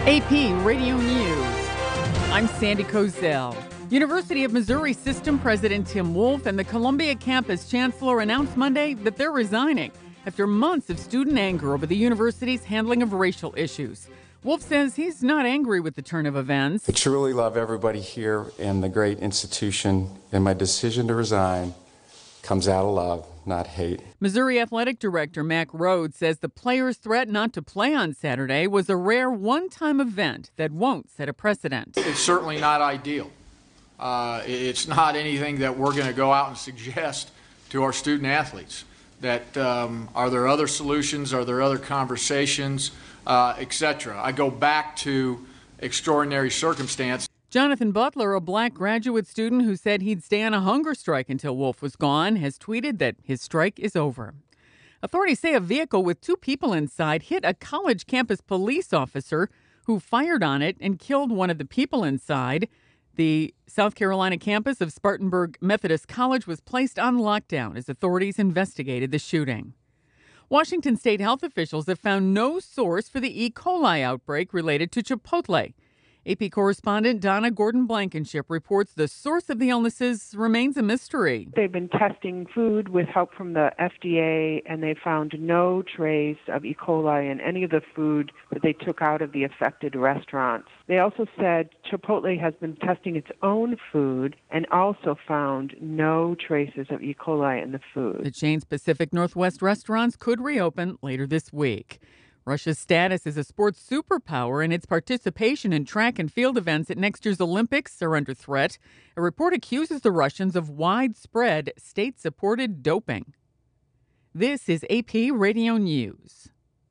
AP Radio News. I'm Sandy Kozel. University of Missouri System President Tim Wolf and the Columbia campus chancellor announced Monday that they're resigning after months of student anger over the university's handling of racial issues. Wolf says he's not angry with the turn of events. I truly love everybody here in the great institution, and my decision to resign comes out of love, not hate. Missouri Athletic Director Mack Rhodes says the players' threat not to play on Saturday was a rare one-time event that won't set a precedent. It's certainly not ideal. It's not anything that we're going to go out and suggest to our student athletes. That are there other solutions? Are there other conversations, etc.? I go back to extraordinary circumstance. Jonathan Butler, a black graduate student who said he'd stay on a hunger strike until Wolf was gone, has tweeted that his strike is over. Authorities say a vehicle with two people inside hit a college campus police officer who fired on it and killed one of the people inside. The South Carolina campus of Spartanburg Methodist College was placed on lockdown as authorities investigated the shooting. Washington state health officials have found no source for the E. coli outbreak related to Chipotle. AP correspondent Donna Gordon-Blankenship reports the source of the illnesses remains a mystery. They've been testing food with help from the FDA, and they found no trace of E. coli in any of the food that they took out of the affected restaurants. They also said Chipotle has been testing its own food and also found no traces of E. coli in the food. The chain's Pacific Northwest restaurants could reopen later this week. Russia's status as a sports superpower and its participation in track and field events at next year's Olympics are under threat. A report accuses the Russians of widespread state-supported doping. This is AP Radio News.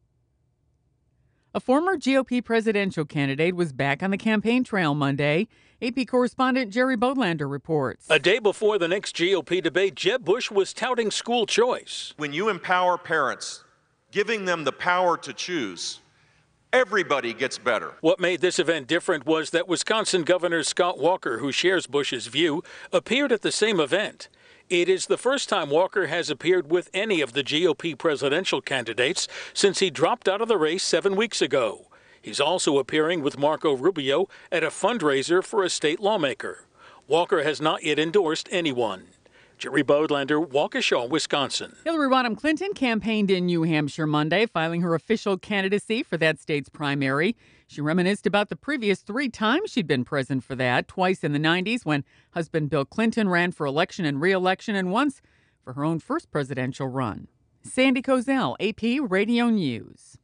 A former GOP presidential candidate was back on the campaign trail Monday. AP correspondent Jerry Bodlander reports. A day before the next GOP debate, Jeb Bush was touting school choice. When you empower parents, giving them the power to choose, everybody gets better. What made this event different was that Wisconsin Governor Scott Walker, who shares Bush's view, appeared at the same event. It is the first time Walker has appeared with any of the GOP presidential candidates since he dropped out of the race 7 weeks ago. He's also appearing with Marco Rubio at a fundraiser for a state lawmaker. Walker has not yet endorsed anyone. Jerry Bodlander, Waukesha, Wisconsin. Hillary Rodham Clinton campaigned in New Hampshire Monday, filing her official candidacy for that state's primary. She reminisced about the previous 3 times she'd been present for that, twice in the 90s when husband Bill Clinton ran for election and re-election, and once for her own first presidential run. Sandy Kozel, AP Radio News.